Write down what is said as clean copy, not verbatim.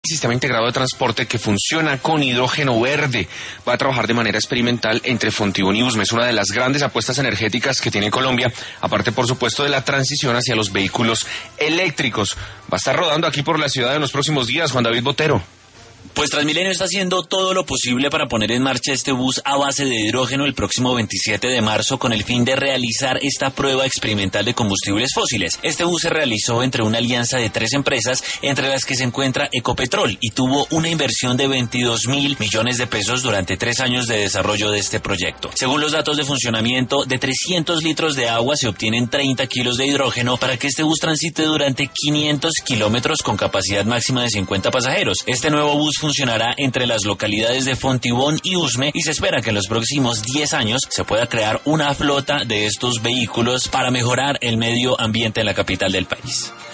sistema integrado de transporte que funciona con hidrógeno verde. Va a trabajar de manera experimental entre Fontibón y Usme. Es una de las grandes apuestas energéticas que tiene Colombia, aparte por supuesto de la transición hacia los vehículos eléctricos. Va a estar rodando aquí por la ciudad en los próximos días, Juan David Botero. Pues Transmilenio está haciendo todo lo posible para poner en marcha este bus a base de hidrógeno el próximo 27 de marzo con el fin de realizar esta prueba experimental de combustibles fósiles. Este bus se realizó entre una alianza de 3 empresas, entre las que se encuentra Ecopetrol, y tuvo una inversión de 22.000 millones de pesos durante 3 años de desarrollo de este proyecto. Según los datos de funcionamiento, de 300 litros de agua se obtienen 30 kilos de hidrógeno para que este bus transite durante 500 kilómetros con capacidad máxima de 50 pasajeros. Este nuevo bus funcionará entre las localidades de Fontibón y Usme y se espera que en los próximos 10 años se pueda crear una flota de estos vehículos para mejorar el medio ambiente en la capital del país.